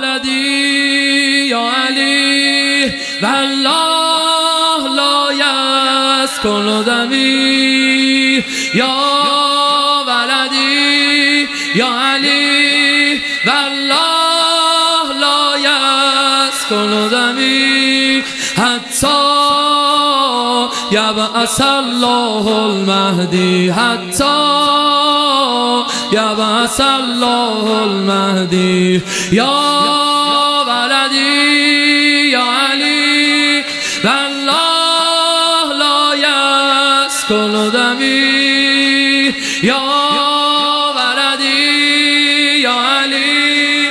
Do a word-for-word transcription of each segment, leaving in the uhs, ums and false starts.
ولدی یا علی والله لا یسکن دمی یا ولدی یا علی والله لا یسکن دمی حتی یبعث الله المهدی حتی یبعث الله المهدی یا ولدی یا علی والله لا یسکن دمی یا ولدی یا علی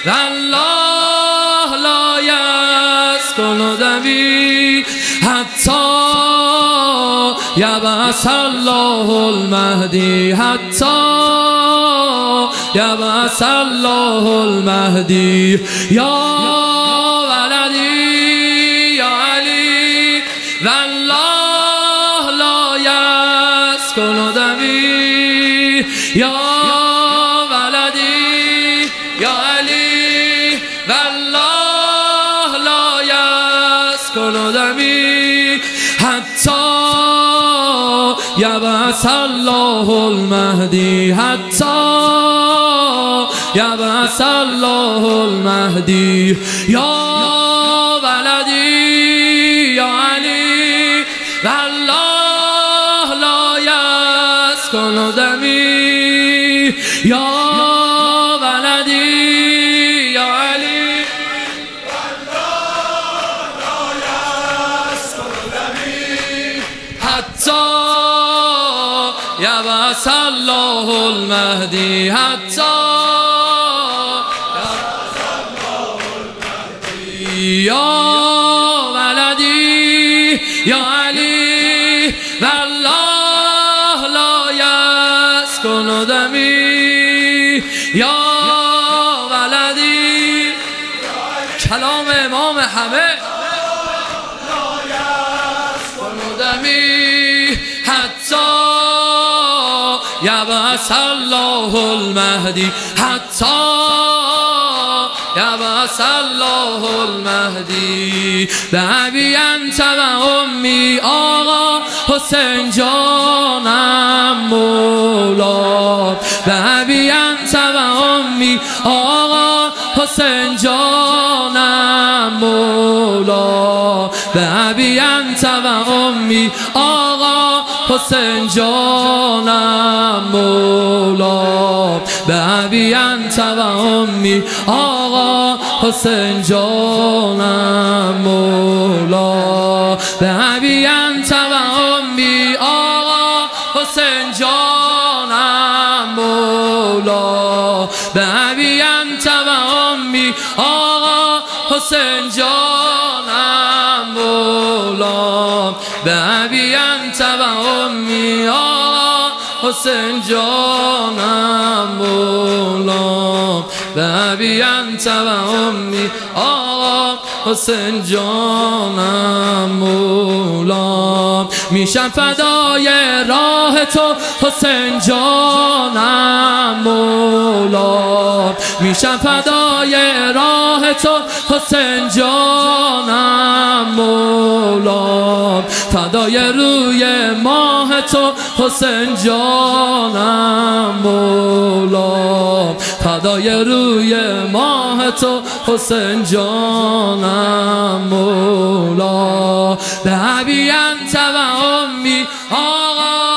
والله لا یسکن دمی حتی یبعث الله المهدی حتی یبعث الله المهدی یا ولدی یا علی والله لا یسکن دمی یا ولدی یا علی والله لا یسکن دمی حتی یبعث الله المهدی حتی یبعث الله المهدی یا ولدی یا علی والله لا یسکن دمی یا ولدی یا علی والله لا یسکن دمی حتی یبعث الله المهدی حتی یا ولدی یا علی والله لا یسکن دمی یا ولدی کلام امام همه لا یسکن دمی حتی یبعث الله المهدی حتی یبعث الله المهدی به ابی انت و امی آقا حسین جانم مولا به ابی انت و امی آقا حسین جانم مولا به ابی انت و امی آقا حسین جانم مولا به ابی انت و امی آقا حسین جانم مولا به ابی انت و امی آقا حسین جانم مولا به ابی انت و امی آقا حسین جانم مولا به ابی انت و امی آقا حسین جانم مولا به ابی انت و امی آقا حسین جانم مولا میشم فدای راه تو حسین جانم مولا میشم فدای راه تو حسین جانم مولا فدای روی ماه تو حسین جانم مولا فدای روی ماه تو حسین جانم مولا به ابی انت و امی آقا